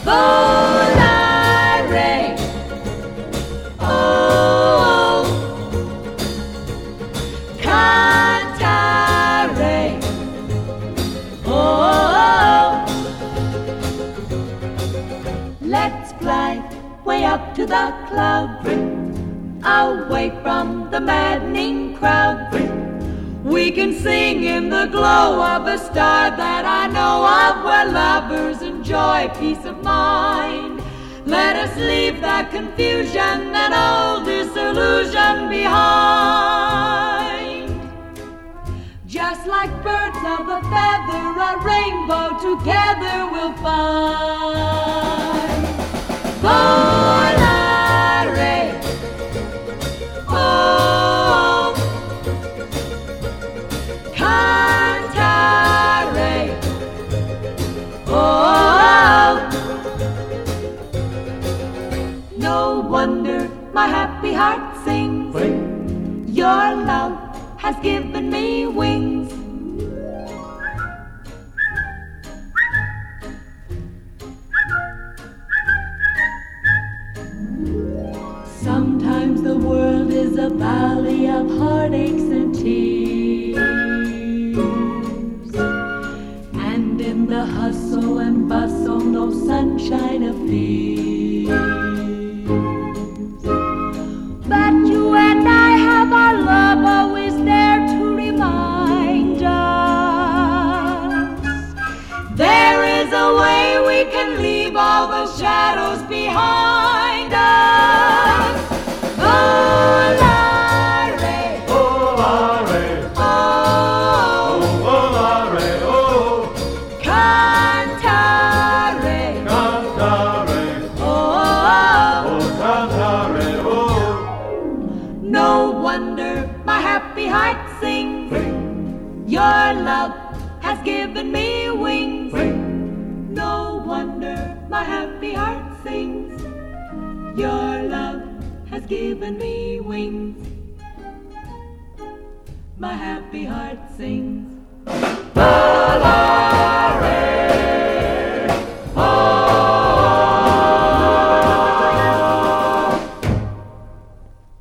Volare, oh, cantare, oh, let's fly way up to the cloud, away from the maddening crowd. We can sing in the glow of a star that I know of, where lovers enjoy peace of mind. Let us leave that confusion and all disillusion behind. Just like birds of a feather, a rainbow together we'll find. Volare, oh, cantare, oh, no wonder my happy heart sings. Your love has given me wings. Sometimes the world is a valley of heartaches and tears, and in the hustle and bustle no sunshine appears. But you and I have our love always there to remind us there is a way we can leave all the shadows behind us. Volare, Volare, oh, volare, oh, cantare, cantare, oh, cantare, oh. no wonder my happy heart sings. Your love has given me wings. No wonder my happy heart sings. Your love has given me wings. My happy heart sings.